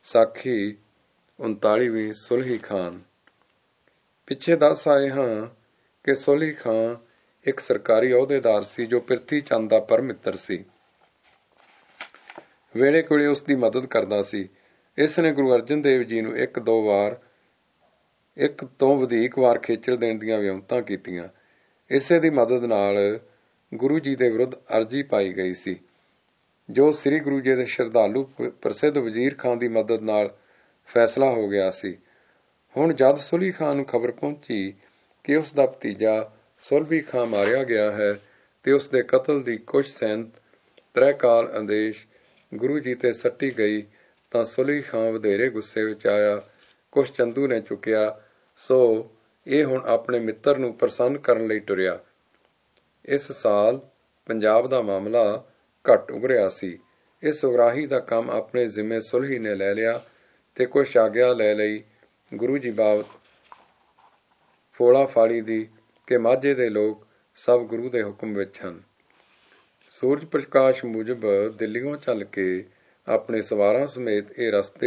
ਸਾਖੀ 39ਵੀਂ ਸੁਲਹੀ ਖਾਨ। ਪਿੱਛੇ ਦੱਸ ਆਏ ਹਾਂ ਕਿ ਸੁਲਹੀ ਖਾਂ ਇੱਕ ਸਰਕਾਰੀ ਅਹੁਦੇਦਾਰ ਸੀ ਜੋ ਪ੍ਰਿਥੀ ਚੰਦ ਦਾ ਪਰਮ ਮਿੱਤਰ ਸੀ। ਵੇਲੇ ਕੋਲੇ ਉਸ ਦੀ ਮਦਦ ਕਰਦਾ ਸੀ। ਇਸ ਨੇ ਗੁਰੂ ਅਰਜਨ ਦੇਵ ਜੀ ਨੂੰ ਇੱਕ ਤੋਂ ਵਧੇਕ ਵਾਰ ਖੇਚਲ ਦੇਣ ਦੀਆਂ ਵਿਉਂਤਾਂ ਕੀਤੀਆਂ। ਇਸੇ ਦੀ ਮਦਦ ਨਾਲ ਗੁਰੂ ਜੀ ਦੇ ਵਿਰੁੱਧ ਅਰਜ਼ੀ ਪਾਈ ਗਈ ਸੀ, ਜੋ ਸ੍ਰੀ ਗੁਰੂ ਜੀ ਦੇ ਸ਼ਰਧਾਲੂ ਪ੍ਰਸਿੱਧ ਵਜ਼ੀਰ ਖਾਂ ਦੀ ਮਦਦ ਨਾਲ ਫੈਸਲਾ ਹੋ ਗਿਆ ਸੀ। ਹੁਣ ਜਦ ਸੁਲਹੀ ਖਾਂ ਨੂੰ ਖਬਰ ਪਹੁੰਚੀ ਕਿ ਉਸ ਦਾ ਭਤੀਜਾ ਸੁਲਭੀ ਖਾਂ ਮਾਰਿਆ ਗਿਆ ਹੈ ਤੇ ਉਸ ਦੇ ਕਤਲ ਦੀ ਕੁਛ ਸੈਨ ਤ੍ਰੈਕਾਲ ਆਦੇਸ਼ ਗੁਰੂ ਜੀ ਤੇ ਸੱਟੀ ਗਈ, ਤਾਂ ਸੁਲਹੀ ਖਾਂ ਵਧੇਰੇ ਗੁੱਸੇ ਵਿੱਚ ਆਇਆ। ਕੁਛ ਚੰਦੂ ਨੇ ਚੁੱਕਿਆ, ਸੋ ਇਹ ਹੁਣ ਆਪਣੇ ਮਿੱਤਰ ਨੂੰ ਪ੍ਰਸੰਨ ਕਰਨ ਲਈ ਟੁਰਿਆ। ਇਸ ਸਾਲ ਪੰਜਾਬ ਦਾ ਮਾਮਲਾ ਘੱਟ ਉਭਰਿਆ ਸੀ। ਇਸ ਉਗਰਾਹੀ ਦਾ ਕੰਮ ਆਪਣੇ ਜ਼ਿੰਮੇ ਸੁਲਹੀ ਨੇ ਲੈ ਲਿਆ ਤੇ ਕੁਛ ਆਗਿਆ ਲੈ ਲਈ ਗੁਰੂ ਜੀ ਬਾਬਤ ਫੋਲਾ ਫਾਲੀ ਦੀ ਕਿ ਮਾਝੇ ਦੇ ਲੋਕ ਸਭ ਗੁਰੂ ਦੇ ਹੁਕਮ ਵਿੱਚ ਹਨ। ਸੂਰਜ ਪ੍ਰਕਾਸ਼ ਮੁਜਬ ਦਿੱਲੀੋਂ ਚੱਲ ਕੇ ਆਪਣੇ ਸਵਾਰਾਂ ਸਮੇਤ ਇਹ ਰਸਤੇ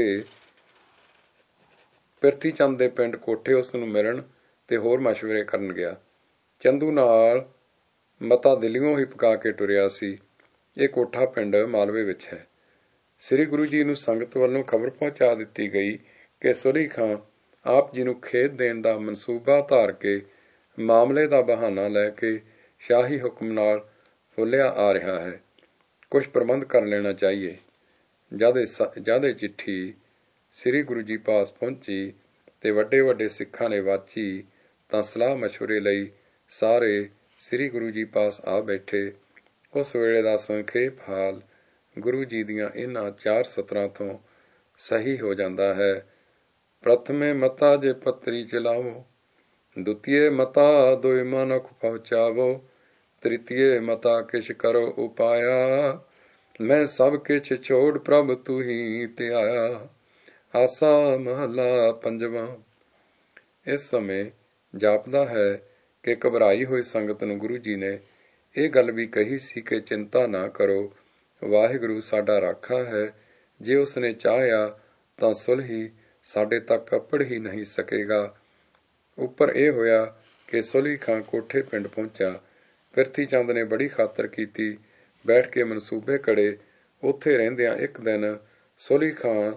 ਪ੍ਰਿਥੀ ਚੰਦ ਦੇ ਪਿੰਡ ਕੋਠੇ ਉਸ ਨੂੰ ਮਿਲਣ ਤੇ ਹੋਰ ਮਸ਼ਵਰੇ ਕਰਨ ਗਿਆ। ਚੰਦੂ ਨਾਲ ਮਤਾ ਦਿੱਲੀੋਂ ਹੀ ਪਕਾ ਕੇ ਟੁਰਿਆ ਸੀ। ਇਹ ਕੋਠਾ ਪਿੰਡ ਮਾਲਵੇ ਵਿੱਚ ਹੈ। ਸ੍ਰੀ ਗੁਰੂ ਜੀ ਨੂੰ ਸੰਗਤ ਵੱਲੋਂ ਖਬਰ ਪਹੁੰਚਾ ਦਿੱਤੀ ਗਈ ਕਿ ਸੁਲਹੀ ਖਾਂ ਆਪ ਜੀ ਨੂੰ ਖੇਤ ਦੇਣ ਦਾ ਮਨਸੂਬਾ ਧਾਰ ਕੇ ਮਾਮਲੇ ਦਾ ਬਹਾਨਾ ਲੈ ਕੇ ਸ਼ਾਹੀ ਹੁਕਮ ਨਾਲ ਫੁੱਲਿਆ ਆ ਰਿਹਾ ਹੈ। ਕੁਛ ਪ੍ਰਬੰਧ ਕਰ ਲੈਣਾ ਚਾਹੀਏ। ਜਦ ਇਹ ਚਿੱਠੀ ਸ੍ਰੀ ਗੁਰੂ ਜੀ ਪਾਸ ਪਹੁੰਚੀ ਤੇ ਵੱਡੇ ਵੱਡੇ ਸਿੱਖਾਂ ਨੇ ਵਾਚੀ, ਤਾਂ ਸਲਾਹ ਮਸ਼ਵਰੇ ਲਈ ਸਾਰੇ ਸ੍ਰੀ ਗੁਰੂ ਜੀ ਪਾਸ ਆ ਬੈਠੇ। ਉਸ ਵੇਲੇ ਦਾ ਸੰਖੇਪ ਹਾਲ ਗੁਰੂ ਜੀ ਦੀਆਂ ਇਹਨਾਂ 4 ਸਤਰਾਂ ਤੋਂ ਸਹੀ ਹੋ ਜਾਂਦਾ ਹੈ। ਪ੍ਰਥਮੇ ਮਤਾ ਜੇ ਪੱਤਰੀ ਚਲਾਵੋ, ਦੁਤੀਏ ਮਤਾ ਦੋਇ ਮਨੁਖ ਪਹੁੰਚਾਵੋ, ਤ੍ਰਿਤੀਏ ਮਤਾ ਕਿਛ ਕਰੋ ਉਪਾਇਆ, ਮੈਂ ਸਭ ਕਿਛ ਛੋੜ ਪ੍ਰਭ ਤੂੰ ਹੀ ਧਿਆਇਆ। ਆਸਾ ਮਹਲਾ ਪੰਜਵਾਂ। ਇਸ ਸਮੇਂ ਜਾਪਦਾ ਹੈ ਕਿ ਘਬਰਾਈ ਹੋਈ ਸੰਗਤ ਨੂੰ ਗੁਰੂ ਜੀ ਨੇ ਇਹ ਗੱਲ ਵੀ ਕਹੀ ਸੀ ਕਿ ਚਿੰਤਾ ਨਾ ਕਰੋ, ਵਾਹਿਗੁਰੂ ਸਾਡਾ ਰਾਖਾ ਹੈ। ਜੇ ਉਸ ਨੇ ਚਾਹਿਆ ਤਾਂ ਸੁਲਹੀ ਸਾਡੇ ਤੱਕ ਅੱਪੜ ਹੀ ਨਹੀਂ ਸਕੇਗਾ। ਉੱਪਰ ਇਹ ਹੋਇਆ ਕਿ ਸੁਲਹੀ ਖਾਂ ਕੋਠੇ ਪਿੰਡ ਪਹੁੰਚਾ। ਪ੍ਰਿਥੀ ਚੰਦ ਨੇ ਬੜੀ ਖਾਤਰ ਕੀਤੀ, ਬੈਠ ਕੇ ਮਨਸੂਬੇ ਘੜੇ। ਉੱਥੇ ਰਹਿੰਦਿਆਂ ਇੱਕ ਦਿਨ ਸੁਲਹੀ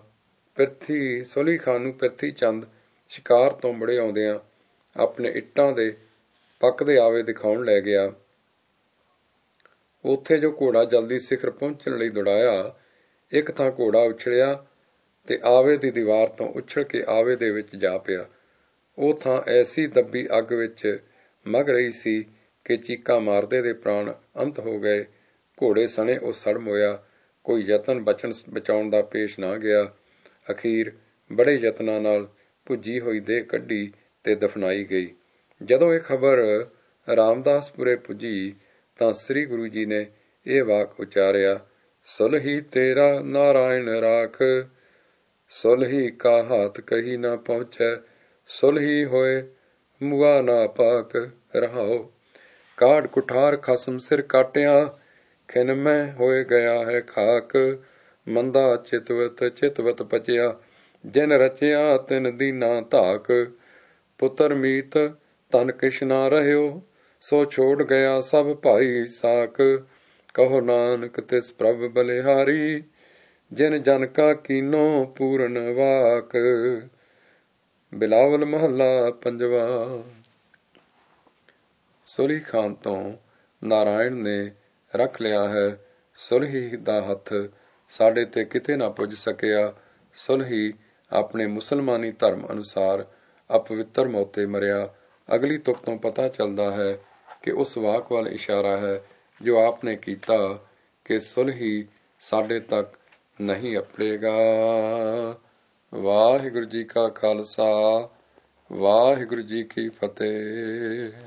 ਖਾਂ ਨੂੰ ਪ੍ਰਿਥੀ ਚੰਦ ਸ਼ਿਕਾਰ ਤੋਂ ਮੁੜੇ ਆਉਂਦਿਆਂ ਆਪਣੇ ਇੱਟਾਂ ਦੇ ਪੱਕਦੇ ਆਵੇ ਦਿਖਾਉਣ ਲੈ ਗਿਆ। ਉੱਥੇ ਜੋ ਘੋੜਾ ਜਲਦੀ ਸਿਖਰ ਪਹੁੰਚਣ ਲਈ ਦੌੜਾਇਆ, ਇੱਕ ਥਾਂ ਘੋੜਾ ਉਛਲਿਆ ਤੇ ਆਵੇ ਦੀ ਦੀਵਾਰ ਤੋਂ ਉਛਲ ਕੇ ਆਵੇ ਦੇ ਵਿੱਚ ਜਾ ਪਿਆ। ਉਹ ਥਾਂ ਐਸੀ ਦੱਬੀ ਅੱਗ ਵਿੱਚ ਮਗ ਰਹੀ ਸੀ ਕਿ ਚੀਕਾਂ ਮਾਰਦੇ ਦੇ ਪ੍ਰਾਣ ਅੰਤ ਹੋ ਗਏ। ਘੋੜੇ ਸਣੇ ਉਹ ਸੜ ਮੋਇਆ। ਕੋਈ ਯਤਨ ਬਚਾਉਣ ਦਾ ਪੇਸ਼ ਨਾ ਗਿਆ। ਅਖੀਰ ਬੜੇ ਯਤਨਾਂ ਨਾਲ ਭੁੱਜੀ ਹੋਈ ਦੇਹ ਕੱਢੀ ਤੇ ਦਫਨਾਈ ਗਈ। ਜਦੋਂ ਇਹ ਖਬਰ ਰਾਮਦਾਸਪੁਰੇ ਪੁੱਜੀ ਤਾਂ ਸ੍ਰੀ ਗੁਰੂ ਜੀ ਨੇ ਇਹ ਵਾਕ ਉਚਾਰਿਆ, ਸੁਲਹੀ ਤੇਰਾ ਨਾਰਾਇਣ ਰਾਖ, ਸੁਲਹੀ ਕਾ ਹਾਥ ਕਹੀ ਨਾ ਪਹੁੰਚੈ, ਸੁਲਹੀ ਹੋਏ ਮੁਆ ਨਾ ਪਾਕ ਰਹਾਓ। ਕਾਢ ਕੁਠਾਰ ਖਸਮ ਸਿਰ ਕਾਟਿਆ, ਖਿਨ ਮੈਂ ਹੋਏ ਗਿਆ ਹੈ ਖਾਕ, ਮੰਦਾ ਚਿਤਵਤ ਪਚਿਆ, ਜਿਨ ਰਚਿਆ ਤਿਨ ਦੀਨਾ ਧਾਕ। ਪੁੱਤਰ ਮੀਤ ਧਨ ਕਿਛ ਨਾ ਰਹਿਓ, ਸੋ ਛੋੜ ਗਿਆ ਸਭ ਭਾਈ ਸਾਕ। ਕਹੋ ਨਾਨਕ ਤਿਸ ਪ੍ਰਭ ਬਲਿਹਾਰੀ, ਜਿਨ ਜਨ ਕਾ ਕੀਨੋ ਪੂਰਨ ਵਾਕ। ਬਿਲਾਵਲ ਮਹੱਲਾ ਪੰਜਵਾਂ। ਸੁਲਹੀ ਖਾਂ ਤੋਂ ਨਾਰਾਇਣ ਨੇ ਰੱਖ ਲਿਆ ਹੈ। ਸੁਲਹੀ ਦਾ ਹੱਥ ਸਾਡੇ ਤੇ ਕਿਤੇ ਨਾ ਪੁੱਜ ਸਕਿਆ। ਸੁਲਹੀ ਆਪਣੇ ਮੁਸਲਮਾਨੀ ਧਰਮ ਅਨੁਸਾਰ ਅਪਵਿੱਤਰ ਮੌਤੇ ਮਰਿਆ। ਅਗਲੀ ਤੁਕ ਤੋਂ ਪਤਾ ਚੱਲਦਾ ਹੈ ਕਿ ਉਸ ਵਾਕ ਵੱਲ ਇਸ਼ਾਰਾ ਹੈ ਜੋ ਆਪ ਨੇ ਕੀਤਾ ਕਿ ਸੁਲਹੀ ਸਾਡੇ ਤੱਕ ਨਹੀਂ ਅੱਪੜੇਗਾ। ਵਾਹਿਗੁਰੂ ਜੀ ਕਾ ਖਾਲਸਾ, ਵਾਹਿਗੁਰੂ ਜੀ ਕੀ ਫਤਿਹ।